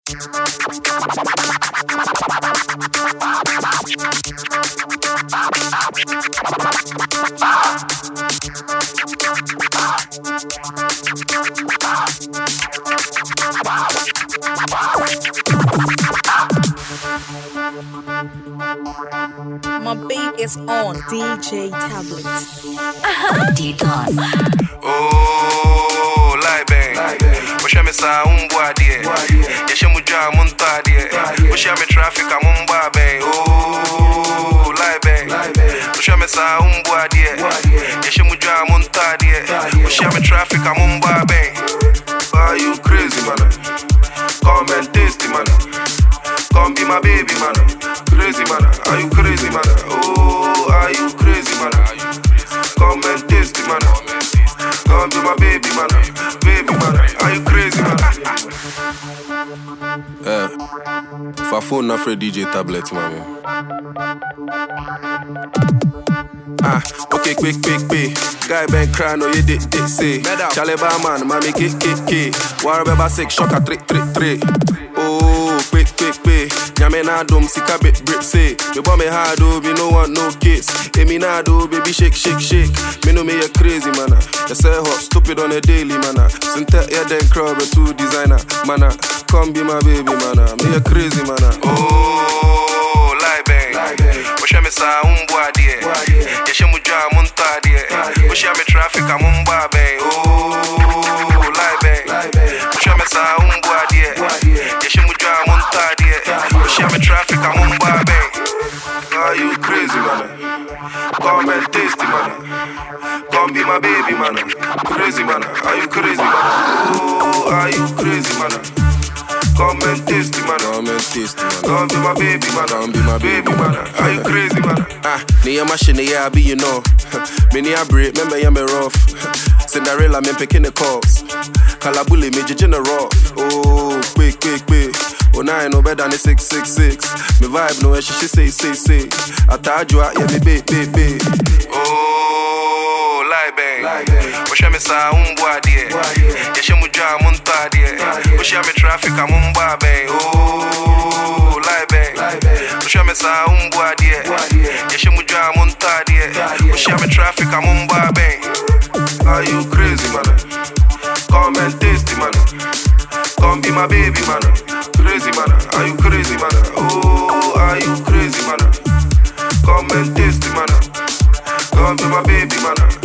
My beat is on DJ Tablets. D-Don. Oh, lie bang. Osha me sa umbwa die. Yeshe muja munta die. Osha me traffic amumba bang. Oh, lie bang. Osha me sa umbwa die. Yeshe muja munta die. Osha me traffic amumba bang. Are you crazy, man? Come and taste it, man. Come be my baby, man. Crazy, man. Are you crazy, man? Oh, are you crazy, man? Come and taste it, man. Come be my baby, man. Baby, man. Are you crazy, man? For phone, not for DJ Tablets, man. Okay, quick. Guy been crying, no, you did say. Charlie Barman, mommy, kick. Warababa 6, shocker, 3. Oh, quick. Nyame na dom, sika bit brick say. Me boy me hard, oh, me no want no kiss. Me na do, baby, shake. Me know me a crazy, man. You say hot, stupid on a daily, man. Sinta, yeah, then crowd, but two designer, man. Come be my baby, man. Me a crazy, man. Oh, lie bang. Osha me sa umbwa die. Yeshe muja munta die. Osha me traffic amumba bang. Oh, lie bang. Osha me sa umbwa die. Yeshe muja munta die. Osha me traffic amumba bang. Are you crazy, man? Come and taste it, man. Come be my baby, man. Crazy, man. Are you crazy, man? Oh, are you crazy, man? Come and taste it, man. Come be my baby, man. Come be my baby, man. Are you crazy, man? Near machine, yeah, be you know. Many a break, remember you me rough. Cinderella, me picking the calls. Kalabuli, me general. Oh, quick. Oh, 9 no better than the 666. Me vibe no, she say. I told you, yeah, me baby. Oh, lie bang. Osha me sa umbwa die. Yeshe muja munta die. Osha me traffic amumba bang. Oh, lie bang. Osha me sa umbwa die. Yeshe muja munta die. Osha me traffic amumba bang. Are you crazy, man? Come and taste it, man. Come be my baby, man. Crazy, man. Are you crazy, man? Oh, are you crazy, man? Come and taste it, man. Come be my baby, man.